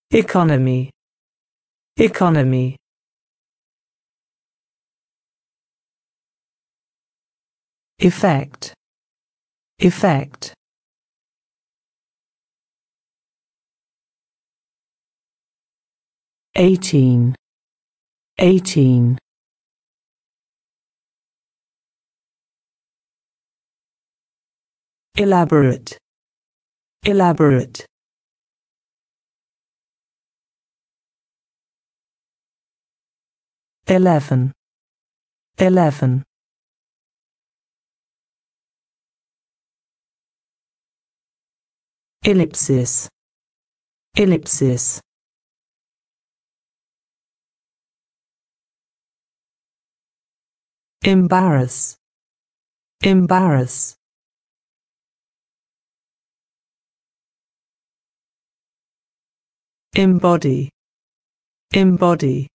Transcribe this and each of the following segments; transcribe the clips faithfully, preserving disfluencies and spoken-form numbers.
economy, economy. Effect, effect. Eighteen, eighteen. Elaborate, elaborate. Eleven, eleven. Ellipsis, ellipsis. Embarrass, embarrass. Embody, embody.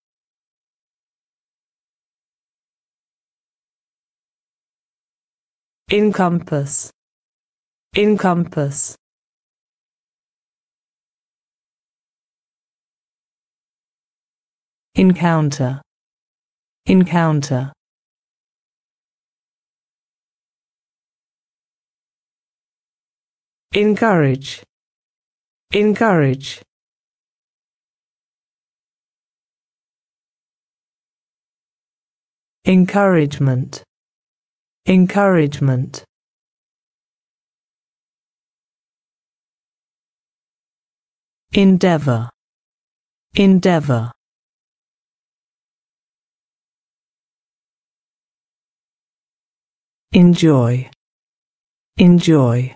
Encompass, encompass. Encounter, encounter. Encourage, encourage. Encouragement, encouragement. Endeavor, endeavor. Enjoy, enjoy.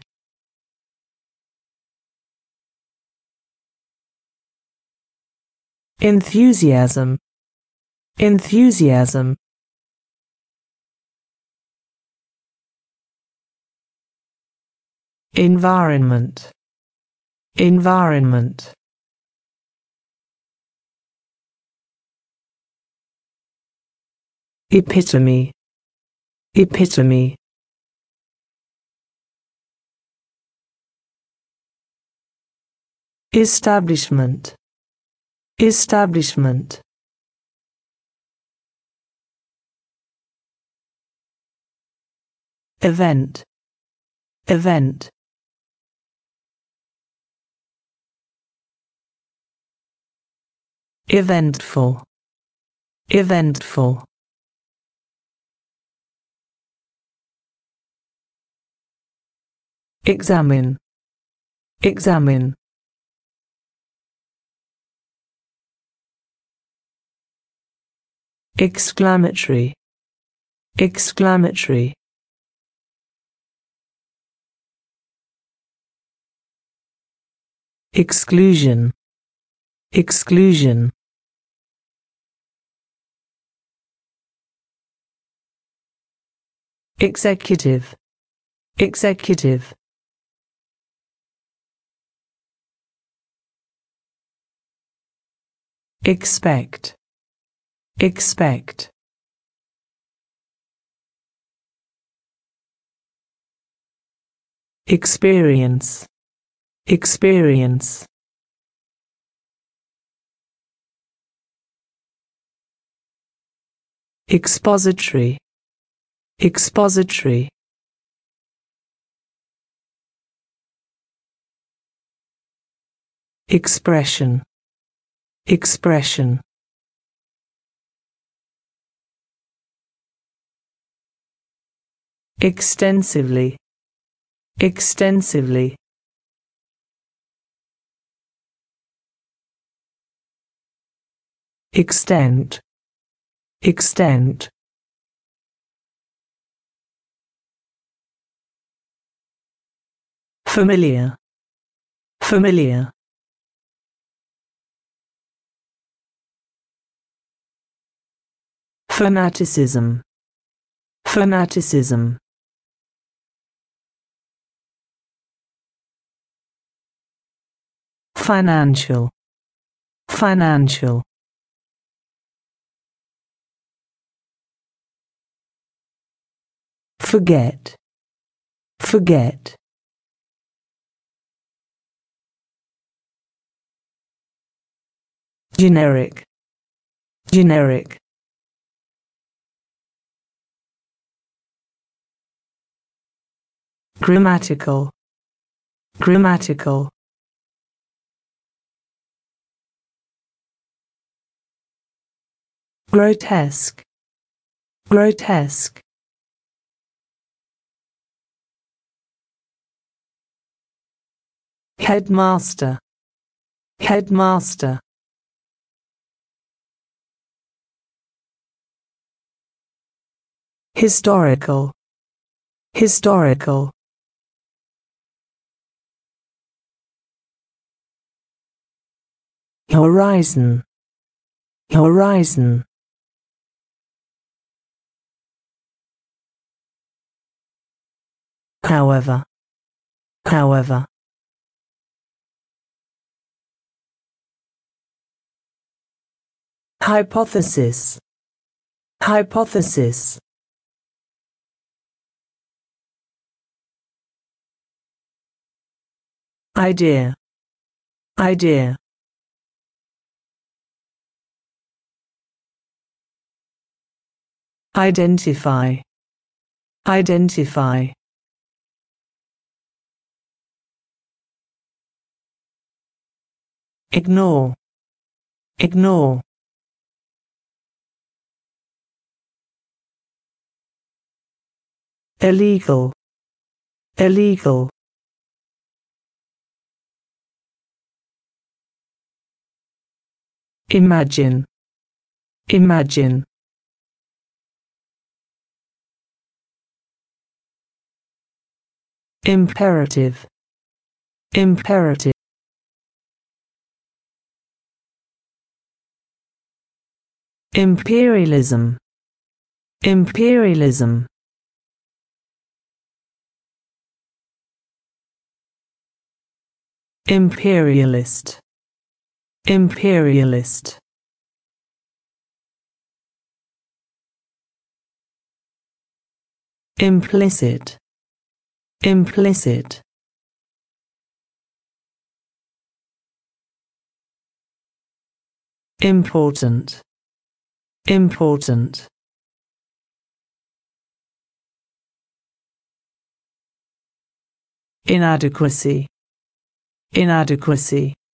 Enthusiasm, enthusiasm. Environment, environment. Epitome, epitome. Establishment, establishment. Event, event. Eventful, eventful. Examine, examine. Exclamatory, exclamatory. Exclusion, exclusion. Executive, executive. Expect, expect. Experience, experience. Expository, expository. Expression, expression. Extensively, extensively. Extent, extent. Familiar, familiar. Fanaticism, fanaticism. Financial, financial. Forget, forget. generic, generic, grammatical, grammatical, grotesque, grotesque, headmaster, headmaster, historical, historical, horizon, horizon, however, however, hypothesis, hypothesis, idea, idea, identify, identify, ignore, ignore, illegal, illegal, imagine, imagine, imperative, imperative, imperialism, imperialism, imperialist, imperialist, implicit, implicit, important, important, inadequacy, inadequacy,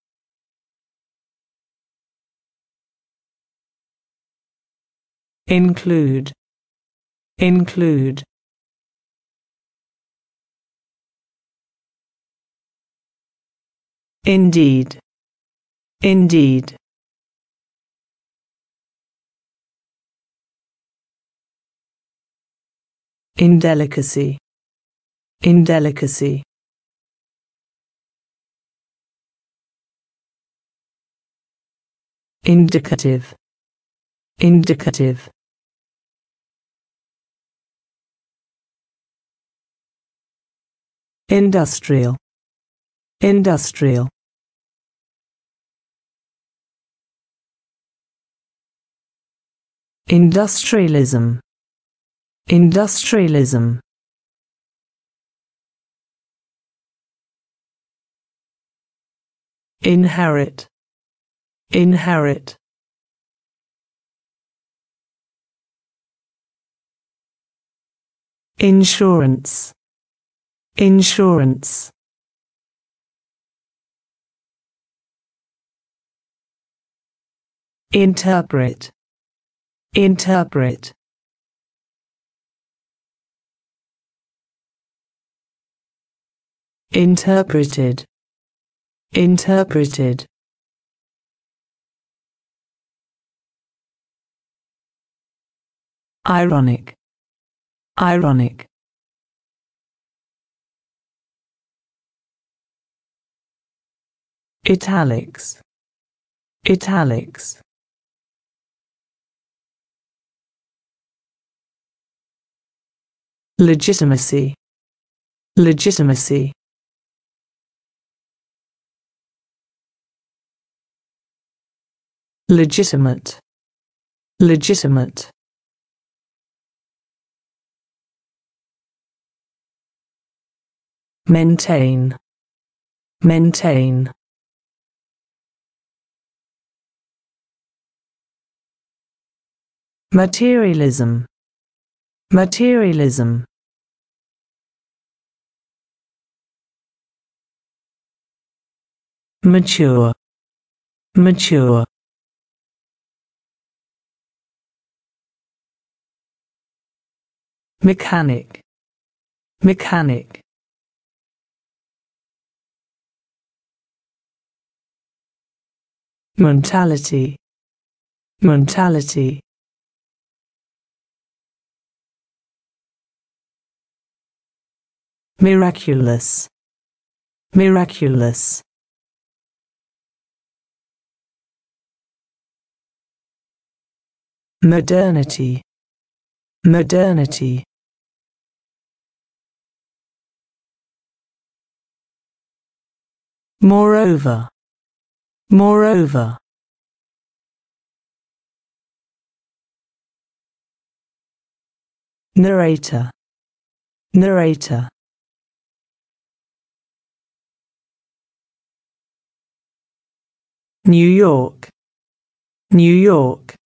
include, include, indeed, indeed, indelicacy, indelicacy, indicative, indicative, industrial, industrial, industrialism, industrialism, inherit, inherit, insurance, insurance, interpret, interpret, interpreted, interpreted, ironic, ironic, italics, italics, legitimacy, legitimacy, legitimate, legitimate, maintain, maintain, Materialism. Materialism. Mature. Mature. Mechanic. Mechanic. Mentality. Mentality. Miraculous. Miraculous. Modernity. Modernity. Moreover. Moreover. Narrator. Narrator. New York. New York.